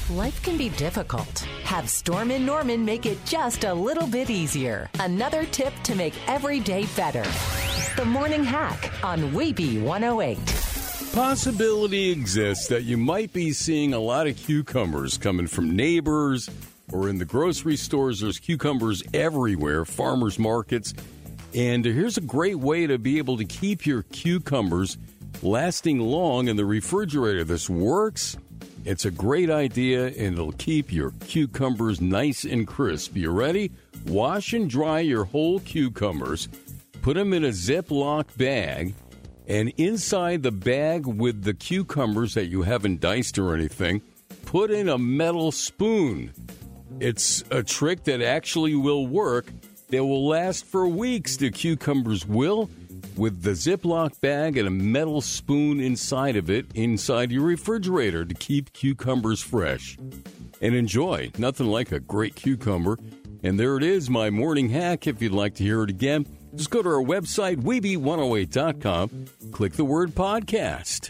Life can be difficult. Have Storm & Norman make it just a little bit easier. Another tip to make every day better. The Morning Hack on Weeby 108. Possibility exists that you might be seeing a lot of cucumbers coming from neighbors or in the grocery stores. There's cucumbers everywhere, farmers markets. And here's a great way to be able to keep your cucumbers lasting long in the refrigerator. This works. It's a great idea, and it'll keep your cucumbers nice and crisp. You ready? Wash and dry your whole cucumbers. Put them in a Ziploc bag, and inside the bag with the cucumbers that you haven't diced or anything, put in a metal spoon. It's a trick that actually will work. They will last for weeks. The cucumbers will, with the Ziploc bag and a metal spoon inside of it, inside your refrigerator to keep cucumbers fresh. And enjoy. Nothing like a great cucumber. And there it is, my morning hack. If you'd like to hear it again, just go to our website, Weeby108.com. Click the word podcast.